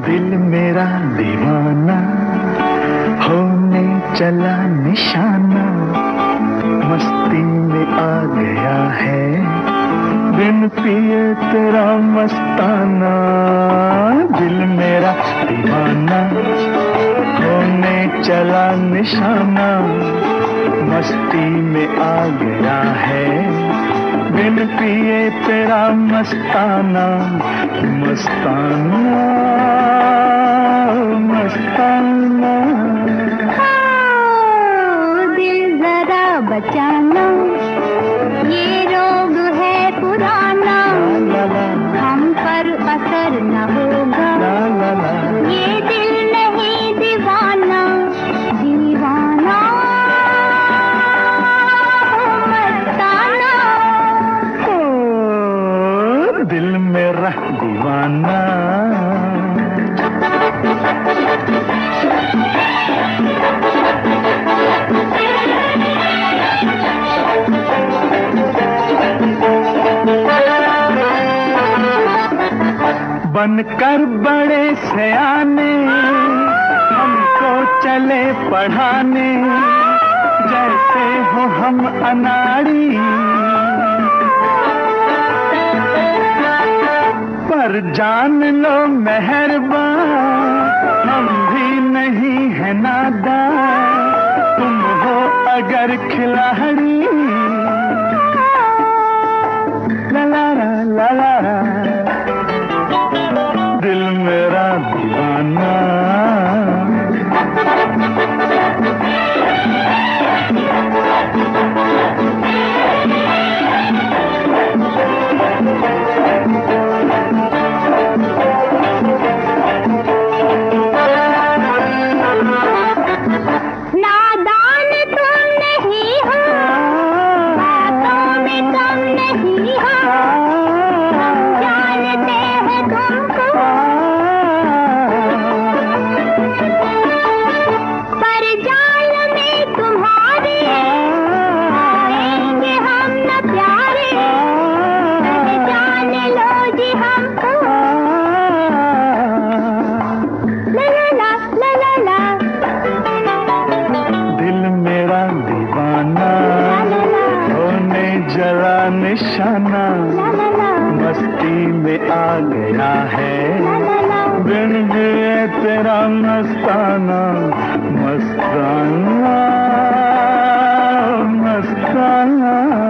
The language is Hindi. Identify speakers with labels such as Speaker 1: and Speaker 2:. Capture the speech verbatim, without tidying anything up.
Speaker 1: दिल मेरा दीवाना होने चला निशाना, मस्ती में आ गया है बिन पिए तेरा मस्ताना। दिल मेरा दीवाना होने चला निशाना, मस्ती में आ गया है बिन पिए तेरा मस्ताना। मस्ताना मस्ताना
Speaker 2: दिल जरा बचाना, ये रोग है पुराना, हम पर असर न होगा, ये दिल नहीं दीवाना दीवाना। मस्ताना
Speaker 1: ओ दिल मेरा दीवाना। बनकर बड़े सयाने हमको चले पढ़ाने, जैसे हो हम अनाड़ी पर जान लो मेहरबान, हम भी नहीं है नादान, तुम हो अगर खिलाड़ी। ला ला ला ला ला दिल मेरा दीवाना।
Speaker 2: नादान तुम नहीं हो, बातों में कम नहीं हो, हम जानते हैं तुमको, पर जाल में तुम्हारे आएंगे हम न प्यारे, जान लो जी हमको। ला ला ला ला ला
Speaker 1: दिल मेरा दीवाना होने जला निशाना, मस्ती में आ गया है बिन पिए तेरा मस्ताना। मस्ताना मस्ताना